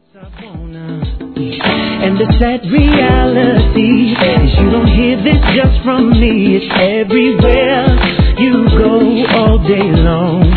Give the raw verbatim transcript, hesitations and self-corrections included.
And the sad reality is you don't hear this just from me. It's everywhere you go all day long.